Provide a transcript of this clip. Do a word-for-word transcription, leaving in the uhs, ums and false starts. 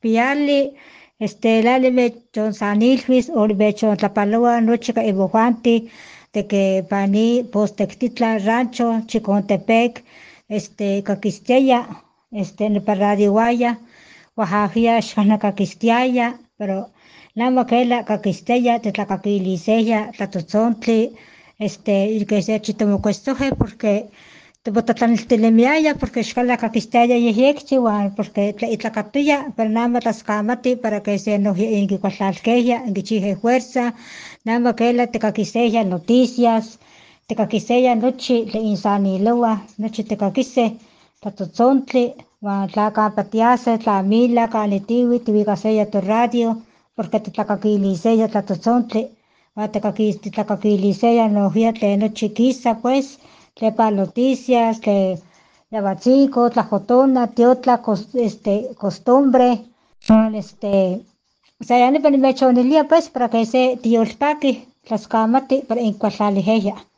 piali, este, lali mechon San Ilvis, o mechon Tlapaloa, noche ibojuanti, de que pani, postectitla rancho, Chicontepec, este, caquisteya, este, neparadiwaya, Oaxaquia, xanacaquistiaya, pero lama quela caquisteya, tetlacaquiliseya, tlatotzontli, este, y que se chitomocuestoje porque Tebotatlaniltilemiaya porque xcala caquistaya yehyexiuan porque tlaitlacapiya pero nama tlascamati para que se nos inquicuatlalqueya, inquichije fuerza, nama quela tecaquiseya noticias, tecaquiseya nochi tleinsaniloa, nochi tecaquise, tlatotzontli, uan tlacapatiase, tlamila, canitiwi, tiuicaseya tu radio, porque titlacaquiliseya tlatotzontli, uan tecaquis- titlacaquiliseya nohia tlen nochi quisa pues, tlepa noticias, que Yabatzinco, Tlajotona, Tiotla, cos, este, costumbre, son este, o sea, ya ni mechonilia pues para que se tiolpaqui, tlascamati para incuatlaligeya.